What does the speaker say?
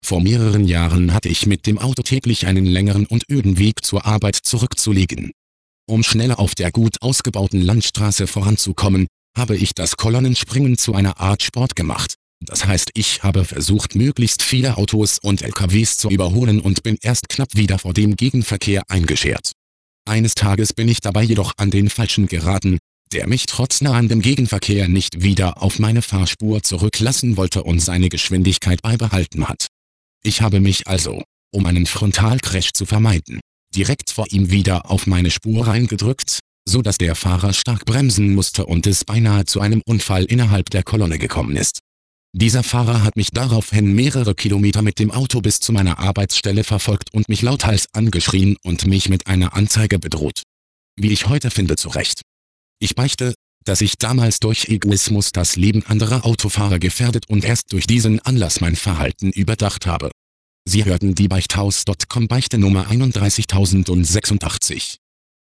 Vor mehreren Jahren hatte ich mit dem Auto täglich einen längeren und öden Weg zur Arbeit zurückzulegen. Um schneller auf der gut ausgebauten Landstraße voranzukommen, habe ich das Kolonnenspringen zu einer Art Sport gemacht. Das heißt, ich habe versucht, möglichst viele Autos und LKWs zu überholen und bin erst knapp wieder vor dem Gegenverkehr eingeschert. Eines Tages bin ich dabei jedoch an den Falschen geraten, der mich trotz nahendem Gegenverkehr nicht wieder auf meine Fahrspur zurücklassen wollte und seine Geschwindigkeit beibehalten hat. Ich habe mich also, um einen Frontalcrash zu vermeiden, direkt vor ihm wieder auf meine Spur reingedrückt, so dass der Fahrer stark bremsen musste und es beinahe zu einem Unfall innerhalb der Kolonne gekommen ist. Dieser Fahrer hat mich daraufhin mehrere Kilometer mit dem Auto bis zu meiner Arbeitsstelle verfolgt und mich lauthals angeschrien und mich mit einer Anzeige bedroht. Wie ich heute finde, zu Recht. Ich beichte, dass ich damals durch Egoismus das Leben anderer Autofahrer gefährdet und erst durch diesen Anlass mein Verhalten überdacht habe. Sie hörten die Beichthaus.com Beichte Nummer 31086.